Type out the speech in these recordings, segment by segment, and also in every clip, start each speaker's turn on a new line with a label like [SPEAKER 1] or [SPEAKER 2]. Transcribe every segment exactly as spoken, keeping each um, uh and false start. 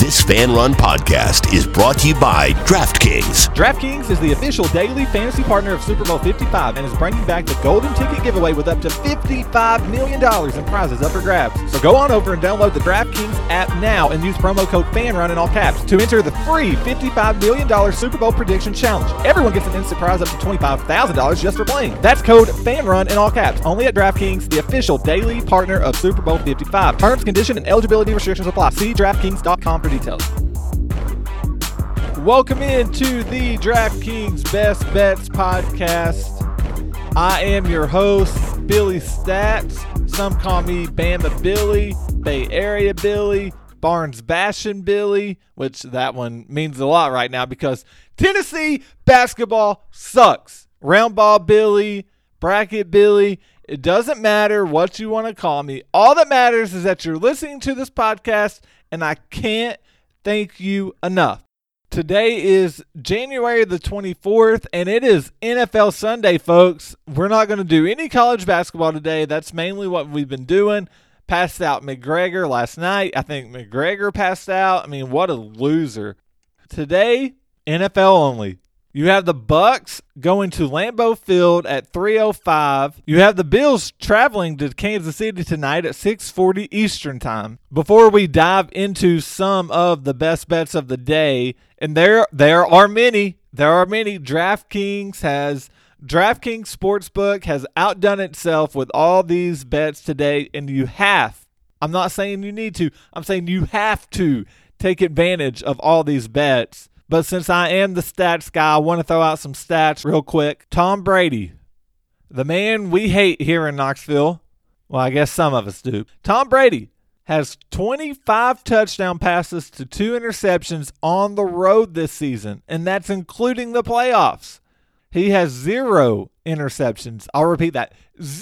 [SPEAKER 1] This Fan Run podcast is brought to you by DraftKings.
[SPEAKER 2] DraftKings is the official daily fantasy partner of Super Bowl fifty-five and is bringing back the Golden Ticket giveaway with up to fifty-five million dollars in prizes up for grabs. So go on over and download the DraftKings app now and use promo code FANRUN in all caps to enter the free fifty-five million dollars Super Bowl prediction challenge. Everyone gets an instant prize up to twenty-five thousand dollars just for playing. That's code FANRUN in all caps, only at DraftKings, the official daily partner of Super Bowl fifty-five. Terms, condition, and eligibility restrictions apply. See DraftKings dot com for details. Welcome into the DraftKings Best Bets podcast. I am your host, Billy Stats. Some call me Bama Billy, Bay Area Billy, Barnes Bastion Billy, which that one means a lot right now because Tennessee basketball sucks. Round ball Billy, bracket Billy. It doesn't matter what you want to call me. All that matters is that you're listening to this podcast, and I can't thank you enough. Today is January the twenty-fourth, and it is N F L Sunday, folks. We're not going to do any college basketball today. That's mainly what we've been doing. Passed out McGregor last night. I think McGregor passed out. I mean, what a loser. Today, N F L only. You have the Bucs going to Lambeau Field at three oh five. You have the Bills traveling to Kansas City tonight at six forty Eastern Time. Before we dive into some of the best bets of the day, and there there are many, there are many. DraftKings has DraftKings Sportsbook has outdone itself with all these bets today, and you have. I'm not saying you need to. I'm saying you have to take advantage of all these bets. But since I am the stats guy, I want to throw out some stats real quick. Tom Brady, the man we hate here in Knoxville. Well, I guess some of us do. Tom Brady has twenty-five touchdown passes to two interceptions on the road this season, and that's including the playoffs. He has zero interceptions. I'll repeat that.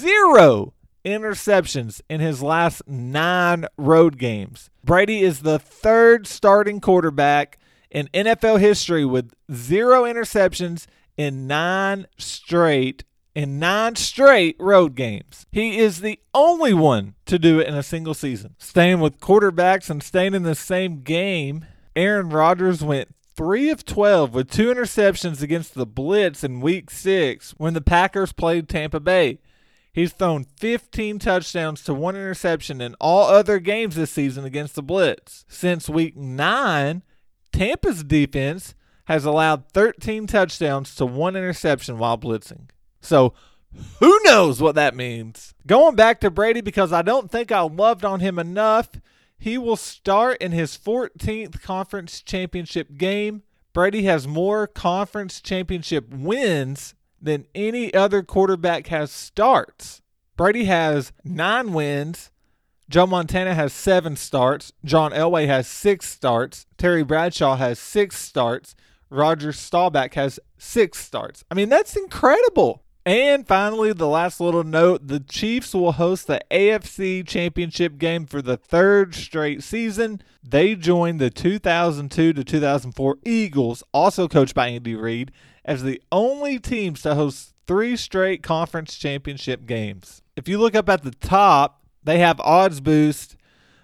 [SPEAKER 2] Zero interceptions in his last nine road games. Brady is the third starting quarterback in N F L history with zero interceptions in nine straight in nine straight road games. He is the only one to do it in a single season. Staying with quarterbacks and staying in the same game, Aaron Rodgers went three of twelve with two interceptions against the Blitz in week six when the Packers played Tampa Bay. He's thrown fifteen touchdowns to one interception in all other games this season against the Blitz. Since week nine, Tampa's defense has allowed thirteen touchdowns to one interception while blitzing. So, who knows what that means? Going back to Brady, because I don't think I loved on him enough, he will start in his fourteenth conference championship game. Brady has more conference championship wins than any other quarterback has starts. Brady has nine wins. Joe Montana has seven starts. John Elway has six starts. Terry Bradshaw has six starts. Roger Staubach has six starts. I mean, that's incredible. And finally, the last little note, the Chiefs will host the A F C Championship game for the third straight season. They joined the two thousand two to two thousand four Eagles, also coached by Andy Reid, as the only teams to host three straight conference championship games. If you look up at the top, they have odds boost.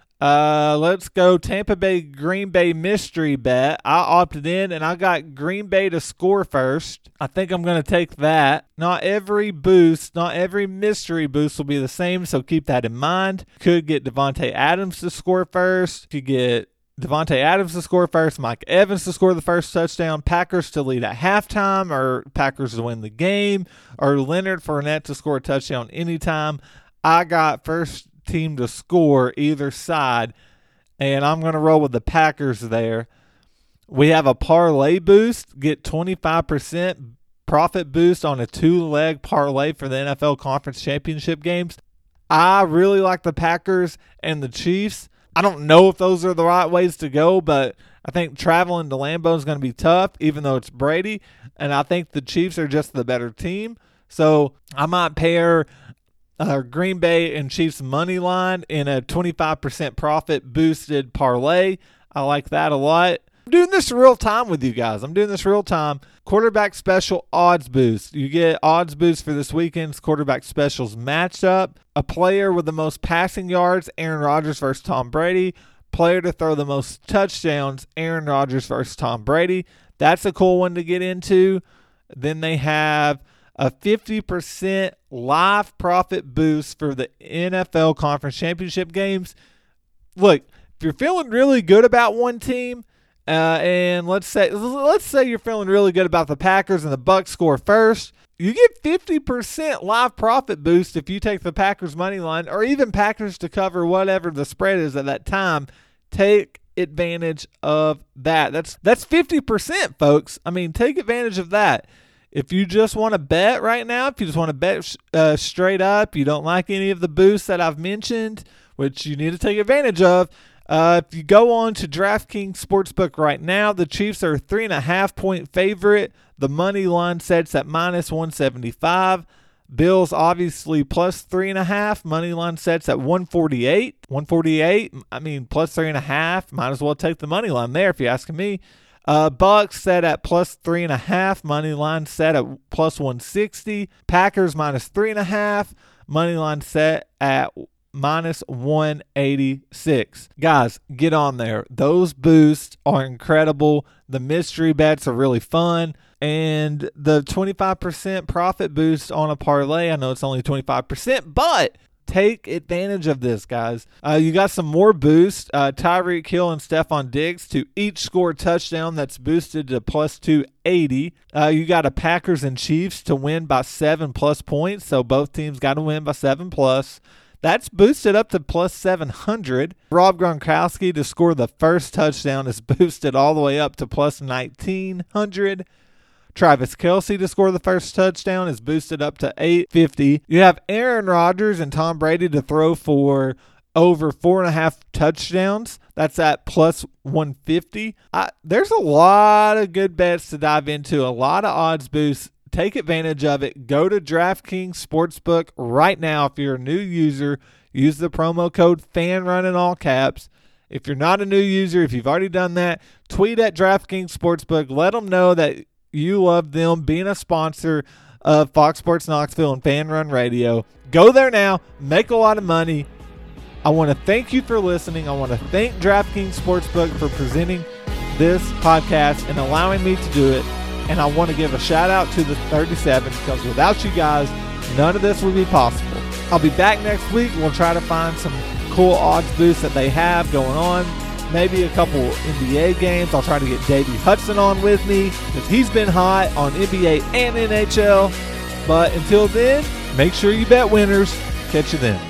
[SPEAKER 2] Uh, let's go Tampa Bay, Green Bay mystery bet. I opted in and I got Green Bay to score first. I think I'm going to take that. Not every boost, not every mystery boost will be the same, so keep that in mind. Could get Devontae Adams to score first. Could get Devontae Adams to score first, Mike Evans to score the first touchdown, Packers to lead at halftime, or Packers to win the game, or Leonard Fournette to score a touchdown anytime. I got first team to score either side, and I'm going to roll with the Packers there. We have a parlay boost. Get twenty-five percent profit boost on a two-leg parlay for the N F L Conference Championship games. I really like the Packers and the Chiefs. I don't know if those are the right ways to go, but I think traveling to Lambeau is going to be tough, even though it's Brady, and I think the Chiefs are just the better team. So I might pair uh, Green Bay and Chiefs money line in a twenty-five percent profit boosted parlay. I like that a lot. I'm doing this real time with you guys. I'm doing this real time. Quarterback special odds boost. You get odds boost for this weekend's quarterback specials matchup. A player with the most passing yards, Aaron Rodgers versus Tom Brady. player to throw the most touchdowns, Aaron Rodgers versus Tom Brady. That's a cool one to get into. Then they have a fifty percent live profit boost for the N F L Conference Championship games. Look, if you're feeling really good about one team, uh, and let's say let's say you're feeling really good about the Packers and the Bucs score first, you get fifty percent live profit boost if you take the Packers money line, or even Packers to cover whatever the spread is at that time. Take advantage of that. That's that's fifty percent, folks. I mean, take advantage of that. If you just want to bet right now, if you just want to bet uh, straight up, you don't like any of the boosts that I've mentioned, which you need to take advantage of, uh, if you go on to DraftKings Sportsbook right now, the Chiefs are a three and a half point favorite. The money line sets at minus one seventy-five. Bills obviously plus three and a half. Money line sets at one forty-eight. one forty-eight. I mean, plus three and a half. Might as well take the money line there if you're asking me. Uh, Bucs set at plus three and a half. Money line set at plus one sixty. Packers minus three and a half. Money line set at minus one eighty-six. Guys, get on there. Those boosts are incredible. The mystery bets are really fun. And the twenty-five percent profit boost on a parlay, I know it's only twenty-five percent, but take advantage of this, guys. Uh, you got some more boosts. Uh, Tyreek Hill and Stephon Diggs to each score a touchdown. That's boosted to plus two eighty. Uh, you got a Packers and Chiefs to win by seven plus points. So both teams got to win by seven plus. That's boosted up to plus seven hundred. Rob Gronkowski to score the first touchdown is boosted all the way up to plus nineteen hundred. Travis Kelce to score the first touchdown is boosted up to eight fifty. You have Aaron Rodgers and Tom Brady to throw for over four and a half touchdowns. That's at plus one fifty. I, there's a lot of good bets to dive into, a lot of odds boosts. Take advantage of it. Go to DraftKings Sportsbook right now. If you're a new user, use the promo code FANRUN in all caps. If you're not a new user, if you've already done that, tweet at DraftKings Sportsbook. Let them know that you love them being a sponsor of Fox Sports Knoxville and Fan Run Radio. Go there now. Make a lot of money. I want to thank you for listening. I want to thank DraftKings Sportsbook for presenting this podcast and allowing me to do it. And I want to give a shout out to the thirty-seven, because without you guys, none of this would be possible. I'll be back next week. We'll try to find some cool odds boosts that they have going on. Maybe a couple N B A games. I'll try to get Davey Hudson on with me, because he's been hot on N B A and N H L. But until then, make sure you bet winners. Catch you then.